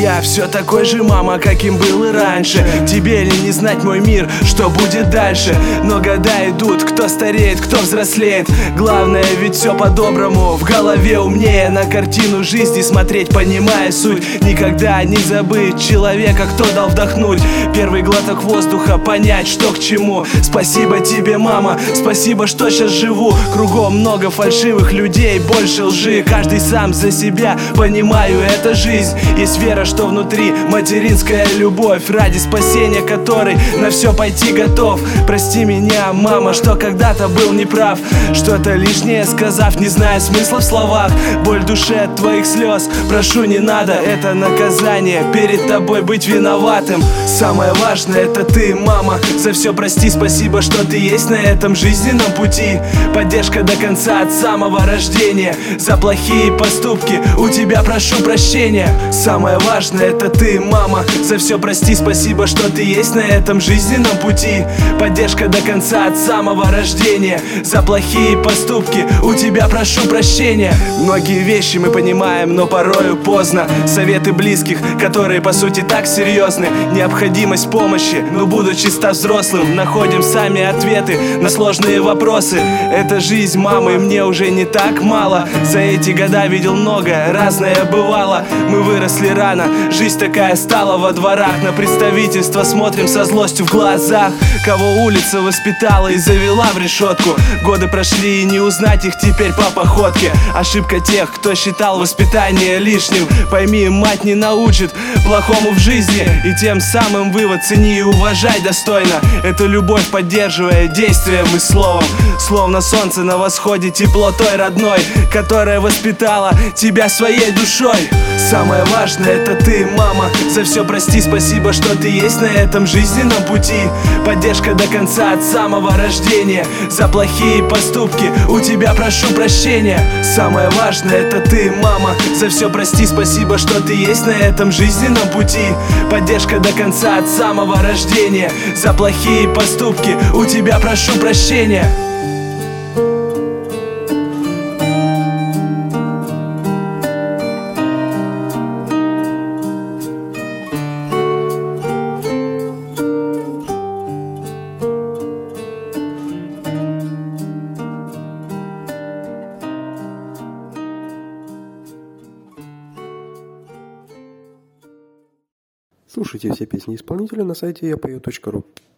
я все такой же, мама, каким был и раньше. Тебе ли не знать, мой мир, что будет дальше? Но года идут, кто стареет, кто взрослеет. Главное, ведь все по-доброму, в голове умнее. На картину жизни смотреть, понимая суть. Никогда не забыть человека, кто дал вдохнуть первый глоток воздуха, понять, что к чему. Спасибо тебе, мама, спасибо, что сейчас живу. Кругом много фальшивых людей, больше лжи. Каждый сам за себя, понимаю, это жизнь. Есть вера, что внутри материнская любовь, ради спасения которой на все пойти готов. Прости меня, мама, что когда-то был неправ, что-то лишнее сказав, не зная смысла в словах. Боль в душе от твоих слез, прошу, не надо, это наказание, перед тобой быть виноватым. Самое важное — это ты, мама, за все прости, спасибо, что ты есть на этом жизненном пути. Поддержка до конца от самого рождения. За плохие поступки у тебя прошу прощения. Самое важное — это ты, мама, за все прости, спасибо, что ты есть на этом жизненном пути. Поддержка до конца от самого рождения. За плохие поступки у тебя прошу прощения. Многие вещи мы понимаем, но порою поздно. Советы близких, которые по сути так серьезны. Необходимость помощи, но будучи став взрослым, находим сами ответы на сложные вопросы. Это жизнь, мамы, мне уже не так мало. За эти года видел многое, разное бывало. Мы выросли рано, жизнь такая стала во дворах. На представительство смотрим со злостью в глазах. Кого улица воспитала и завела в решетку. Годы прошли и не узнать их теперь по походке. Ошибка тех, кто считал воспитание лишним. Пойми, мать не научит плохому в жизни. И тем самым вывод: цени и уважай достойно эту любовь, поддерживая действием и словом. Словно солнце на восходе, тепло той родной, которая воспитала тебя своей душой. Самое важное — это ты, мама, за все прости, спасибо, что ты есть на этом жизненном пути. Поддержка до конца от самого рождения. За плохие поступки у тебя прошу прощения. Самое важное — это ты, мама, за все прости, спасибо, что ты есть на этом жизненном пути. Поддержка до конца от самого рождения. За плохие поступки у тебя прошу прощения. Слушайте все песни исполнителя на сайте yapою.ru.